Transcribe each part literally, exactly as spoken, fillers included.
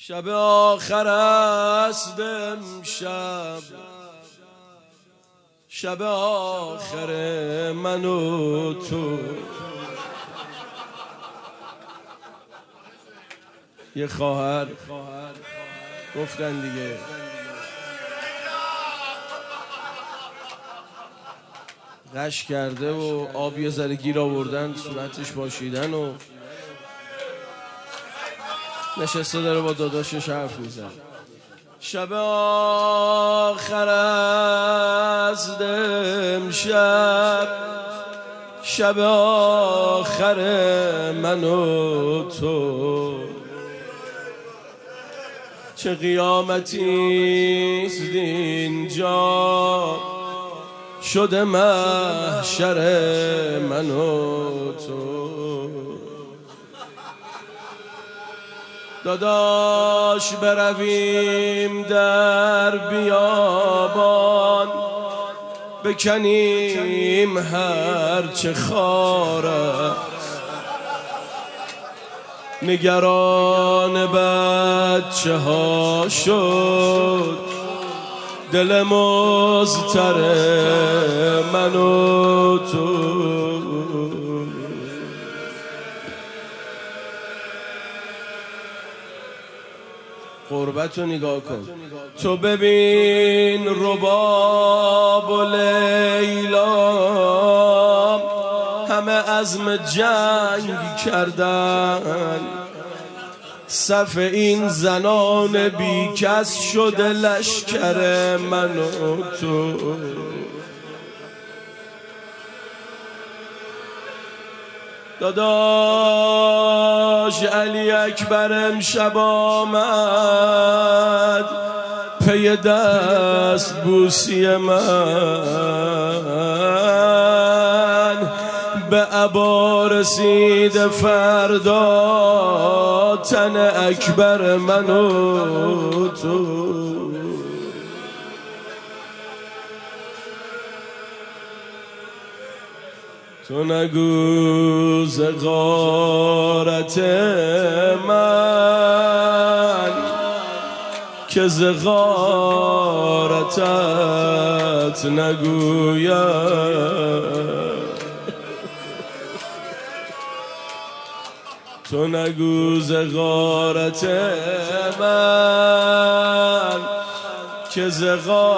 شب آخر است امشب، شب آخر من و تو. یه خواهر گفتن دیگه غش کرده و آب یه ذره گیر آوردن صورتش پاشیدن و نشسته داره با داداشش حرف میزن. شب آخر است امشب، شب آخر من و تو. چه قیامتیست اینجا، شده محشر من و تو. داداش برویم در بیابان، بکنیم هرچه خار است. نگران بچه ها شد دل مضطر من و تو. قربت رو نگاه کن، تو ببین رباب و لیلا همه عزم جنگ کردن. صف این زنان بی کس شده لشکر من و تو. داداش علی اکبر امشب آمد پی دست بوسی من. به عبا رسید فردا تن اکبر من و تو. تو نگو ز غارت من که ز غارتت نگویم. تو نگو ز غارت من که ز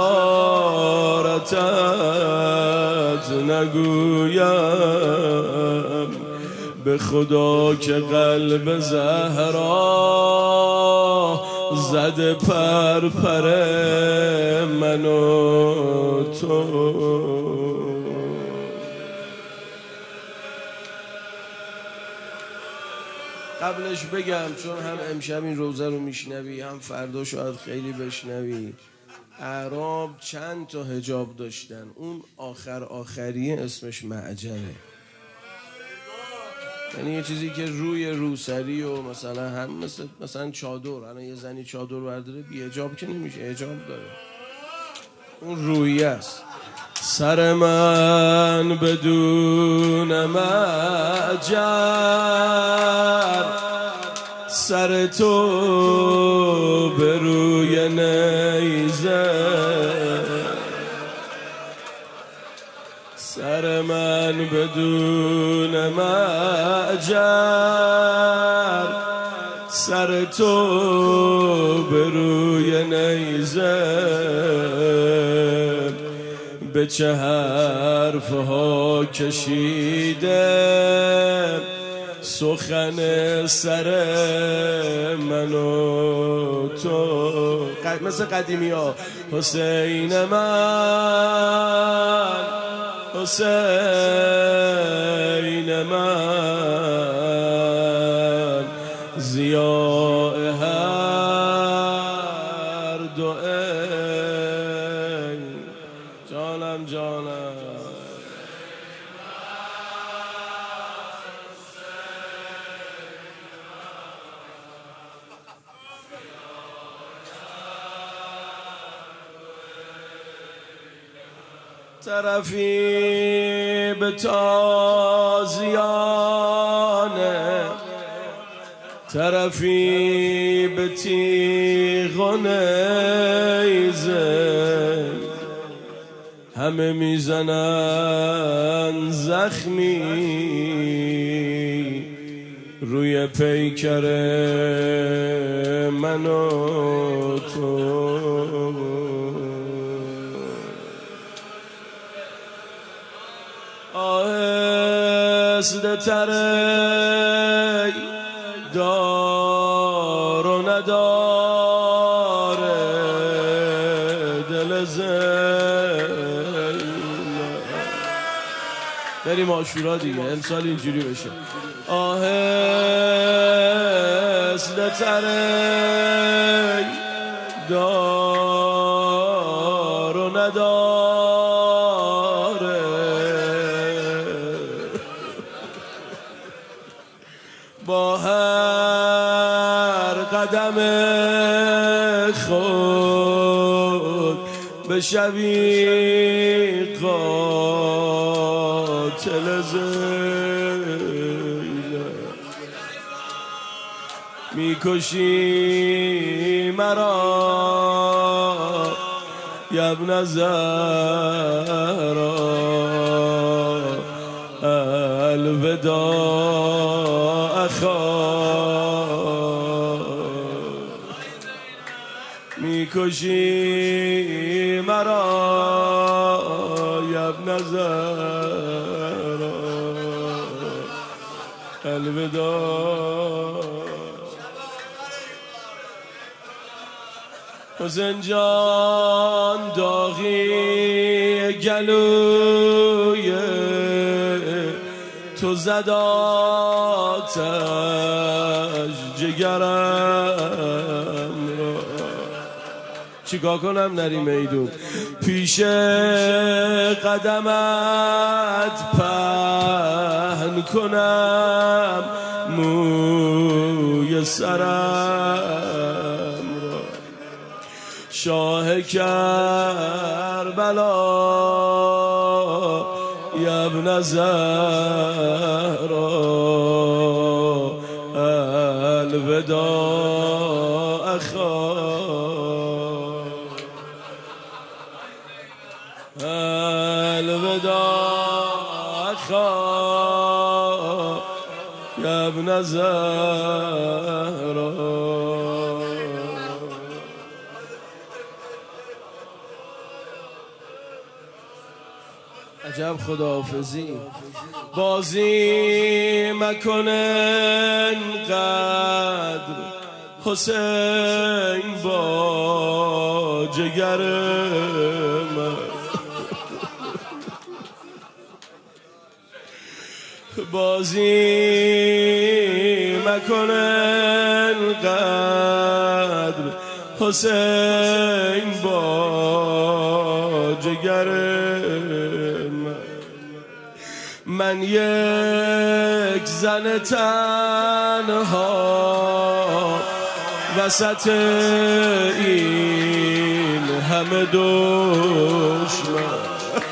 غارتت نگویم. به خدا که قلب زهرا زده پر پر من و تو. قبلش بگم چون هم امشب این روزه رو میشنوی هم فردا شاید خیلی بشنوی، اعراب چند تا حجاب داشتن، اون آخر آخری اسمش معجره، یعنی یه چیزی که روی روسری و مثلا هم مثل مثلا چادر، الان یه زنی چادر برداره بی حجاب که نمیشه، حجاب داره، اون رویه است. سر من بدون معجر، سر تو به روی نیزه. سر من بدون معجر، سر تو به روی نیزه. به چه حرف ها کشیده سخن سر من و تو. مثل قدیمی ها حسین من، حسین من، ضیاء هر دو عین. جانم جانم طرفی به تازیانه طرفی به تیغ و نیزه همه میزنن زخمی روی پیکر من و تو. آهسته تره دار و نداره دل زینب. بریم عاشورا دیگه، امسال اینجوری بشه. آهسته تره دار و نداره با هر قدم خود بشوی قاتل زینب. میکشی مرا یا ابن زهرا الوداع اخا. میکشی مرا یا ابن زهرا الوداع. حسین جان داغی گلوی تو زد آتش جگرم را. چیکار کنم نری میدون پیش قدمت پهن کنم موی سرم را. شاه کربلا یا ابن زهرا الوداع اخا الوداع اخا یا ابن زهرا. عجب خداحافظی. بازی مکن انقدر حسین با جگر من. بازی مکن انقدر حسین با جگر من. من یک زن تنها وسط این همه دشمن.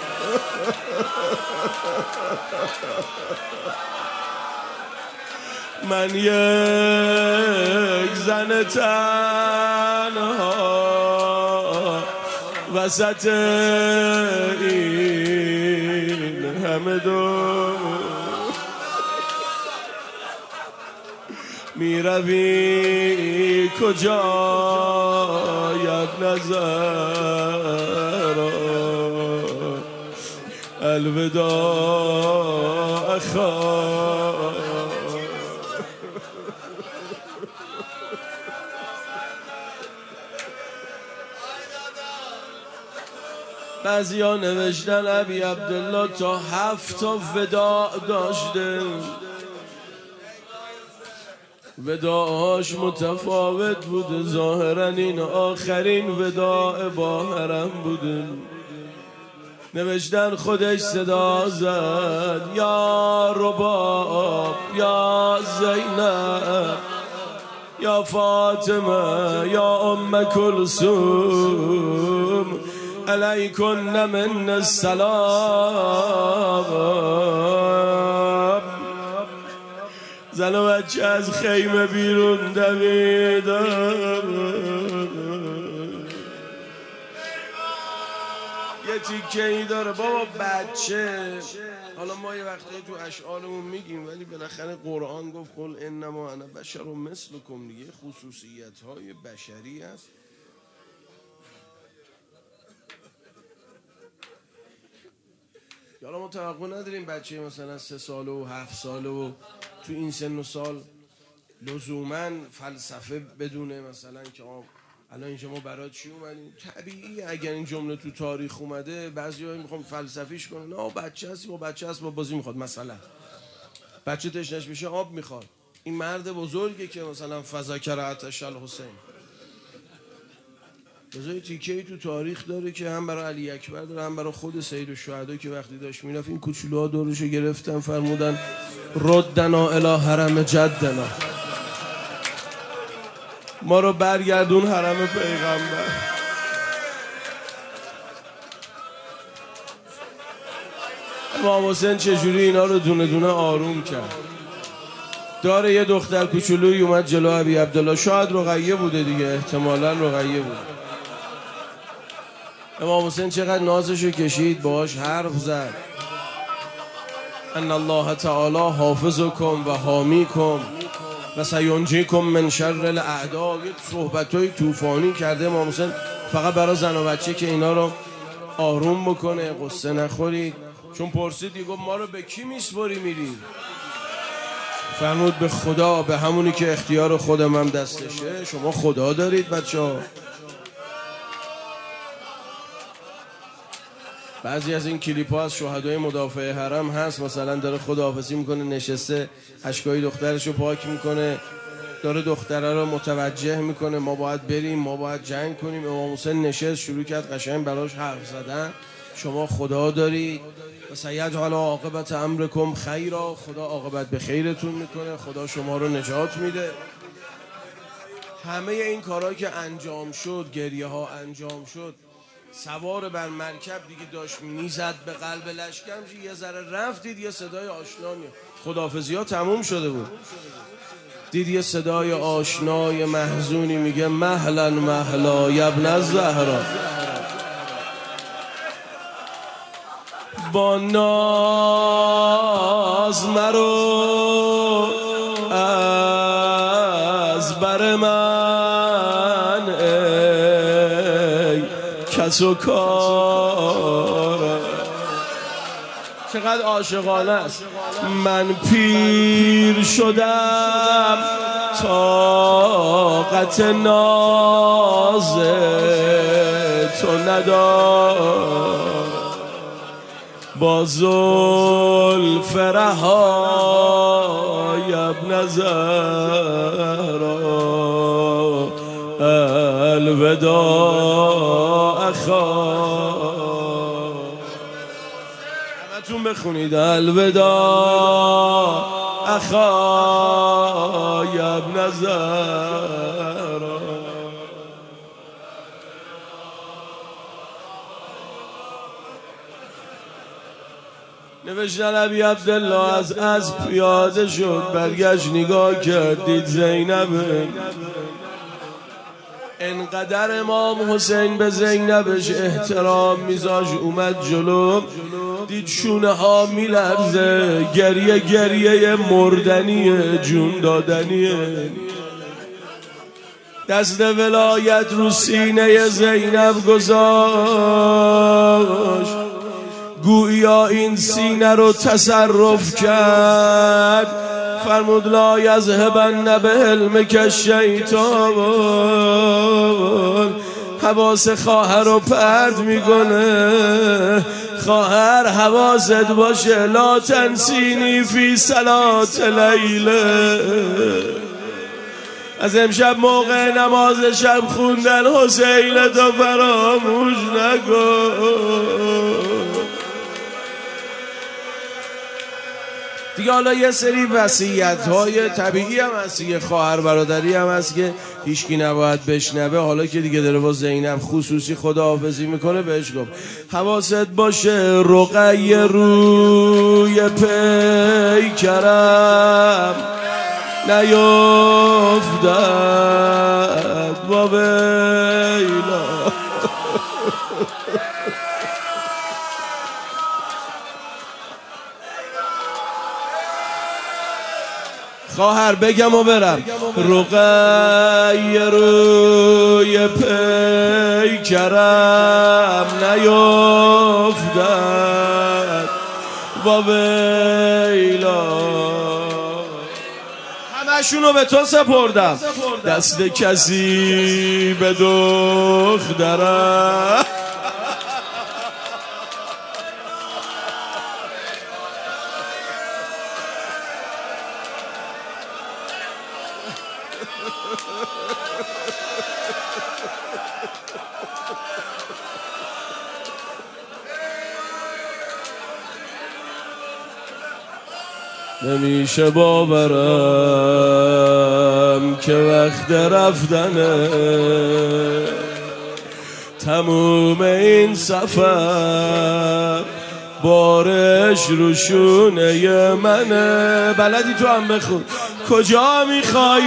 من یک زن تنها وسط این همه دو می روی کجا یا ابن زهرا الوداع اخا. بعضی ها نوشتن ابی عبدالله تا هفت تا وداع داشته، وداعاش متفاوت بوده، ظاهرا این آخرین وداع با حرم بوده. نوشتن خودش صدا زد یا رباب یا زینب یا فاطمه یا ام کلثوم علیکن من السلام. زن و بچه از خیمه بیرون دویدن، یه تیکه ای داره بابا بچه. حالا ما یه وقتی تو اشعارمون میگیم، ولی بالاخره قرآن گفت قل انما انا بشر مثلکم دیگه، خصوصیت های بشری است. حالا ما توقع نداریم بچه مثلا سه ساله و هفت ساله و تو این سن و سال لزوما فلسفه بدونه، مثلا که آه الان اینجا ما برای چی اومدیم. طبیعی اگر این جمله تو تاریخ اومده بعضی‌ها میخوام فلسفیش کنن، نه بچه هستی با بچه هست با بازی میخواد، مثلا بچه تشنش میشه آب میخواد. این مرد بزرگه که مثلا فذاکر آتش الحسین، بذاری تیکه‌ای تو تاریخ داره که هم برای علی اکبر داره، هم برای خود سید الشهدا که وقتی داشت میرفت این کوچولوها دورشو گرفتن فرمودن ردنا الی حرم جدنا، ما رو برگردون حرم پیغمبر. امام حسین چجوری اینا رو دونه دونه آروم کرد. داره یه دختر کوچولویی اومد جلو ابی عبدالله، شاید رقیه بوده دیگه، احتمالاً رقیه بود. امام حسین چقدر نازشو کشید، باهاش حرف زد، ان الله تعالی حافظکم و حامیکم و سینجیکم من شر الاعداء. یه صحبتای طوفانی کرده امام حسین فقط برای زن و بچه که اینا رو آروم بکنه، قصه نخورید. چون پرسید دیگه ما رو به کی میسپاری میری؟ فرمود به خدا، به همونی که اختیار خودم هم دستشه. شما خدا دارید بچه ها. بعضی از این کلیپ ها از شهدای مدافع حرم هست، مثلا داره خداحافظی میکنه نشسته اشکای دخترشو پاک میکنه، داره دختره رو متوجه میکنه ما باید بریم، ما باید جنگ کنیم. امام حسین نشست شروع کرد قشنگ براش حرف زدن. شما خدا دارید و سیجعل عاقبت امرکم خیرا، خدا عاقبت به خیرتون میکنه، خدا شما رو نجات میده. همه این کارهایی که انجام شد، گریه ها انجام شد، سوار بر مرکب دیگه داشت میزد به قلب لشکر، یه ذره رفتید یه صدای آشنا میاد، خداحافظی ها تموم شده بود، دید یه صدای آشنای محزونی میگه مهلا مهلا یبن الزهرا، با ناز مرو از بر من ای کس و کار. چقدر عاشقانه است. من پیر شدم طاقت ناز تو ندار، با زلف رهای ابن زهرا الوداع اخا. همتون بخونید الوداع اخا ابن زهرا. نوشتن ابی عبدالله از از پیاده شد، برگشت نگاه کرد دید زینبه. انقدر امام حسین به زینبش احترام میذاش، اومد جلو دید شونه ها میلرزه، گریه گریه مردنیه، جون دادنیه. دست ولایت رو سینه زینب گذاشت، گویا این سینه رو تصرف کرد. فرمود لا یذهبن بحلمک الشیطان، حواس خواهر رو پرت میکنه. خواهر حواست باشه لا تنسینی فی صلات لیله. از امشب موقع نماز شب خوندن حسین تو فراموش نکن. دیگه حالا یه سری وصیت‌های طبیعی هم هست، یه خواهر برادری هم هست که هیچکی نباید بشنوه. حالا که دیگه داره با زینب خصوصی خداحافظی میکنه بهش گفت حواست باشه رقیه روی پیکرم نیفتد با ویلا. خواهر بگم و برم. رقیه روی پیکرم نیفتد با ویلا. همشونو به تو سپردم، دست کسی به دخترم. نمیشه باورم که وقت رفتنه، تموم این سفر بارش رو شونه منه. بلدی تو هم بخون. کجا میخوای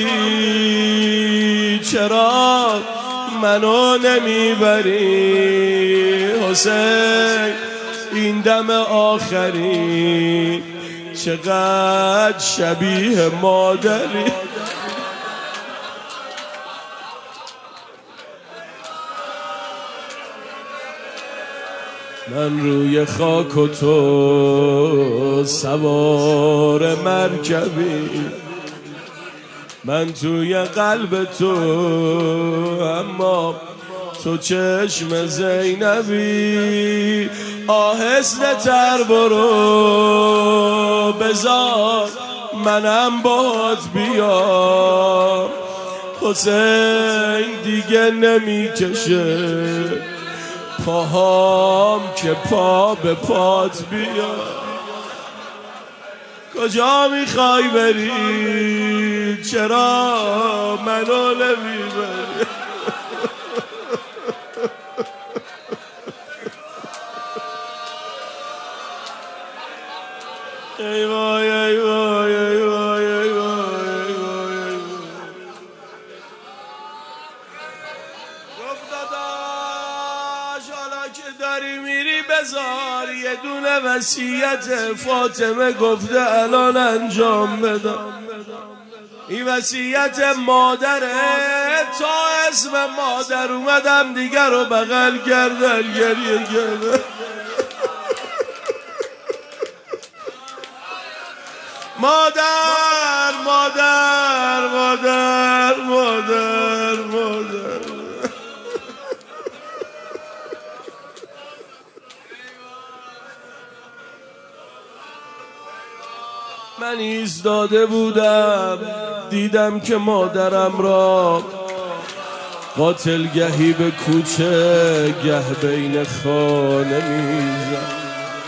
بری؟ چرا منو نمیبری؟ حسین این دم آخری چقدر شبیه مادری. من روی خاک و تو سوار مرکبی، من توی قلب تو اما تو چشم زینبی. آهسته تر برو بذار منم باهات بیام. حسین دیگه نمیکشه پاهام که پا به پات بیا. کجا میخوای بری؟ چرا منو نمیبری؟ ای وای ای وای ای وای ای وای ای وای. گفت داداش حالا که داری میری بذار یه دونه وصیت فاطمه گفته الان انجام بدم. این وصیت مادره، تا اسم مادر اومدم دیگر رو بغل کردن گریه کردن. مادر مادر مادر مادر مادر. من ایستاده بودم دیدم که مادرم را قاتل گهی به کوچه گه بین خانه میزد.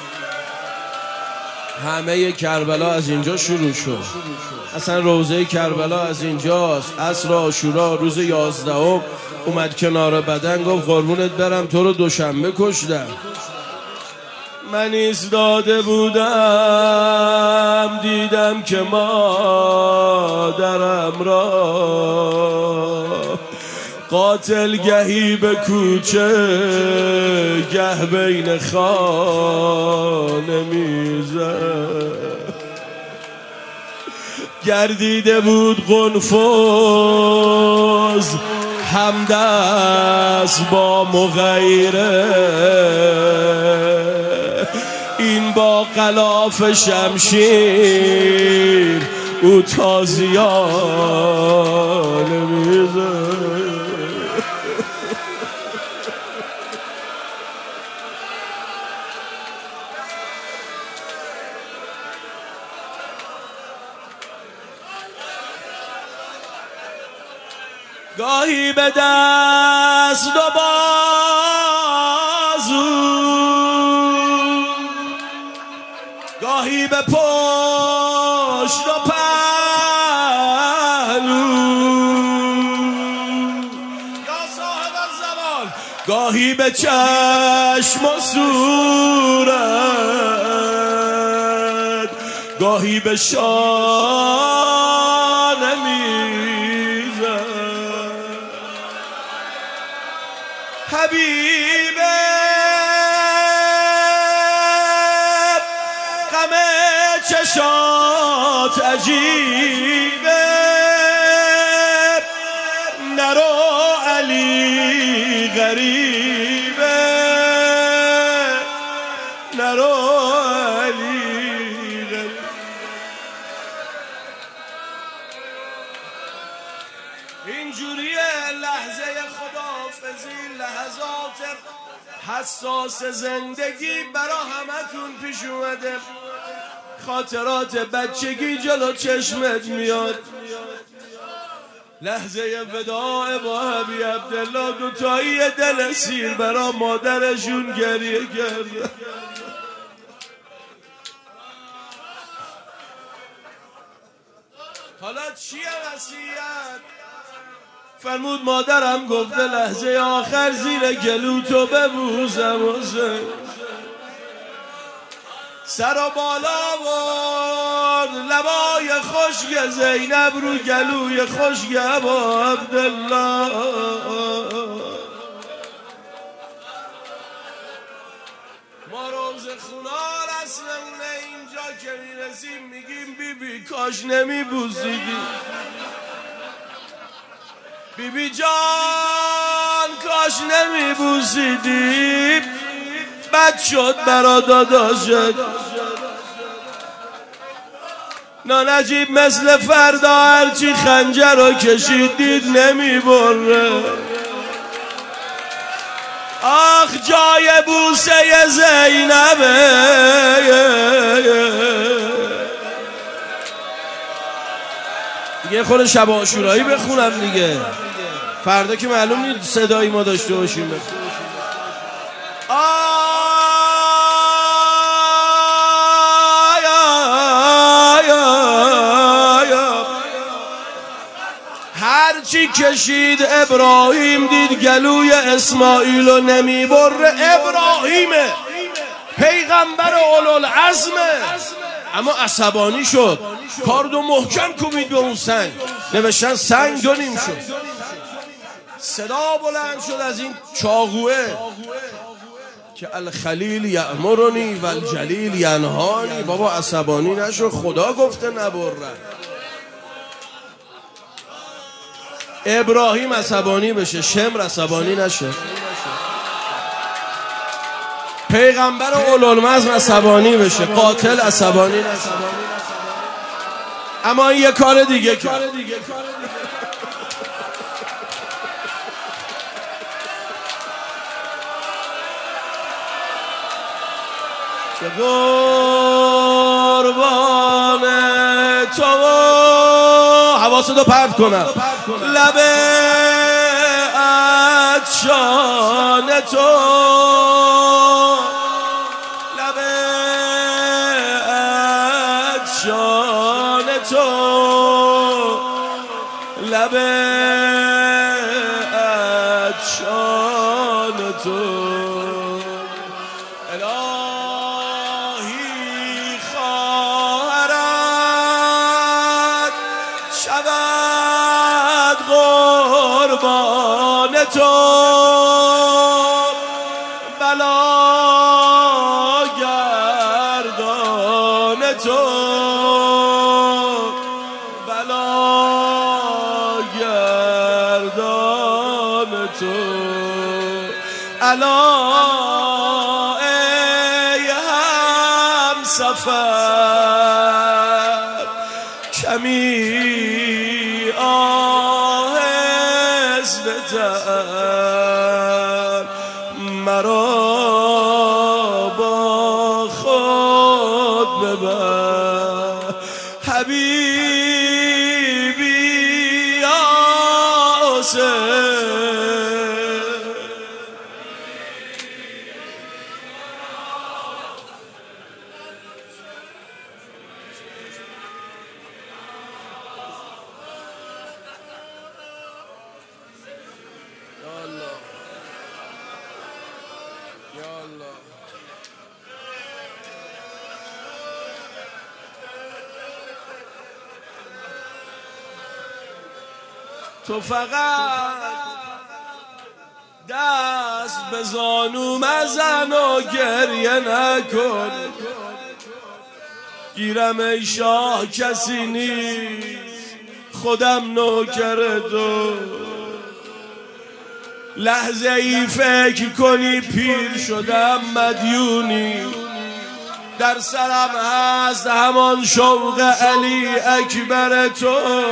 همه کربلا از اینجا شروع شد. اصلا روزه کربلا از اینجاست. عصر عاشورا روز یازدهم اومد کنار بدن گفت قربونت برم تو رو دوشنبه کشتم. من ایستاده بودم دیدم که مادرم را قاتل گهی به کوچه گه بین خانه میزد. گردیده بود قنفذ همدست با مغیره، این با غلاف شمشیر او تازیانه میزد. گاهی به دست و بازو، گاهی به پشت و پهلو، یا صاحب الزمان گاهی به چشم و صورت، گاهی به شانه میزد حبیبه غم چشات عجیبه نرو علی غریبه نرو علی غریبه اینجوریه لحظه خداحافظی لحظات حساس زندگی برا همتون پیش اومده خاطرات بچگی جلو چشمت میاد لحظه وداع با حبیب عبدالله دوتایی دل سیر برا مادرشون گریه کرد حالا چیه وصیت؟ فرمود مادرم گفته لحظه آخر زیر گلوتو ببوزم حسین سر و بالا برد لبای خشک زینب رو گلوی خشک ابا عبدالله ما روز خونار اصلمونه اینجا که میرسیم میگیم بی بی کاش نمی بوزیدی بی بی جان کاش نمی بوزیدی بد شد برا داداشت نانجیب مثل فردا هرچی خنجر رو کشید دید نمی بره آخ جای بوسه زینبه دیگه خود شب عاشورایی بخونم دیگه فردا که معلوم نیست صدایی ما داشته باشیم هرچی کشید ابراهیم دید گلوی اسماعیل و نمی بره ابراهیمه پیغمبر اولوالعزمه اما عصبانی شد کاردو محکم کوبید به اون سنگ نوشتن سنگ دو نیم شد صدا بلند شد از این چاقوه که الخلیل یأمرنی و الجلیل ینهانی بابا عصبانی نشو خدا گفته نبرن ابراهیم عصبانی بشه شمر عصبانی نشه پیغمبر اولوالعزم عصبانی بشه قاتل عصبانی نشه اما این یه کار دیگه کرد که قربان تو حواستو پرت کنم لبه عطشان تو لبه عطشان تو لبه عطشان تو قربان تو بلا گردان تو بلا گردان تو الا ای هم سفر کمی مرا با خود ببر حبیبی یا حسین تو فقط دست به زانو مزن و گریه نکن. گیرم ای شاه کسی نیست، خودم نوکر تو. لحظه ای فکر کنی پیر شدم مدیونی، در سرم هست همان شوق علی اکبر تو.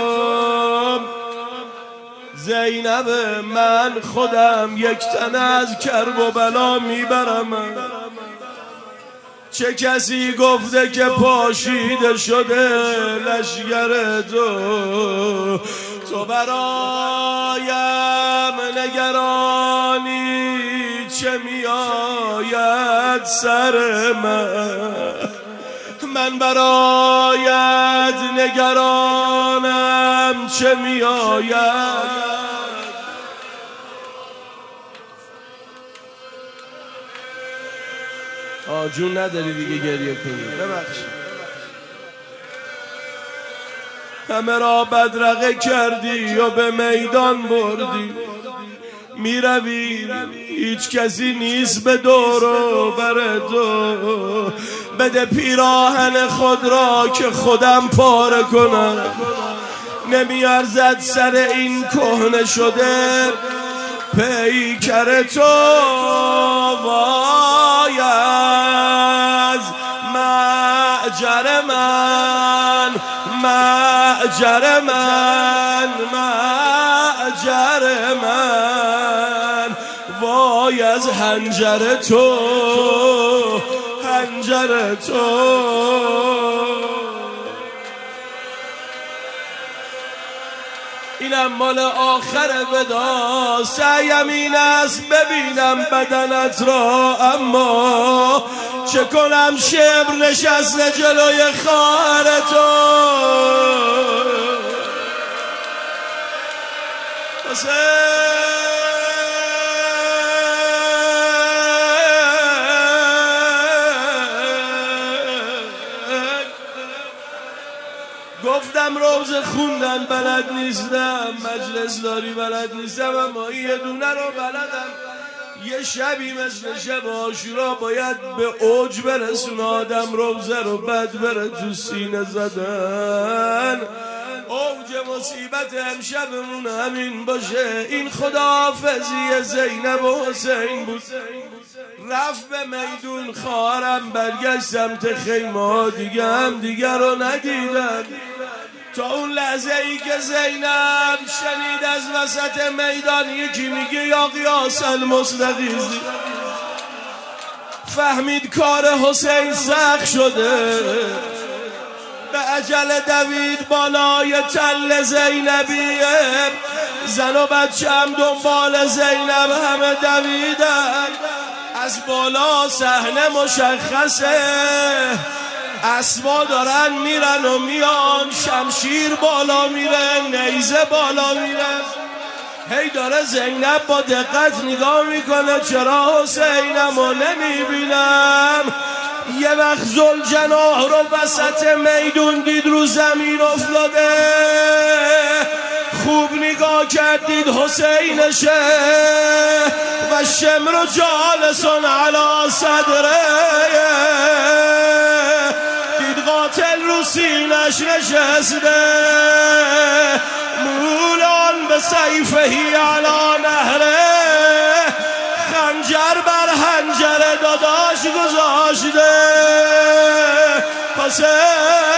زینب من خودم یک تن از کرب و بلا میبرم. چه کسی گفته که پاشیده شده لشگر تو؟ تو برایم نگرانی چه میآید سر من، من برایت نگرانم چه میآید. آه جون نداری دیگه گریه کنی، ببخش. همه را بدرقه کردی و به میدان بردی، میروی هیچ کسی نیست به دور و بر تو. بده پیراهن خود را که خودم پاره کنم، نمیارزد سر این کهنه شده پیکر تو. وای از معجر من، معجر من، معجر من. وای از حنجر تو، حنجر تو. اینم مال آخر ودا، سعیم این است ببینم بدنت را، اما چه کنم شبر نشسته جلوی خواهر تو. گفتم روز خوندن بلد نیستم، مجلس داری بلد نیستم، اما یه دونه رو بلدم. یه شبی مثل شب عاشورا باید به اوج برسون آدم روزه رو، بد بره تو سینه زدن. اوج مصیبت امشبمون همین باشه. این خداحافظی زینب و حسین بود. رفت به میدون، خواهرم برگشت سمت خیمه، دیگه هم دیگر رو ندیدن. تا اون لحظه ای که زینب شنید از وسط میدان یکی میگه یا قیاس المستغیث، فهمید کار حسین سخت شده. به عجله دوید بالای تل زینبیه، زن و بچه هم دنبال زینب همه دویدن. از بالا صحنه مشخصه، اسبا دارن میرن و میان، شمشیر بالا میره، نیزه بالا میره. هی داره زینب با دقت نگاه میکنه چرا حسینمو نمیبینم. یه وقت ذوالجناح رو وسط میدون دید رو زمین افتاده، خوب نگاه کردید حسینشه و شمر جالسون علی صدره، دید قاتل رو سینش نشسته، مولان به سیفهی علی نهره، خنجر بر حنجر داداش گذاشته. حسین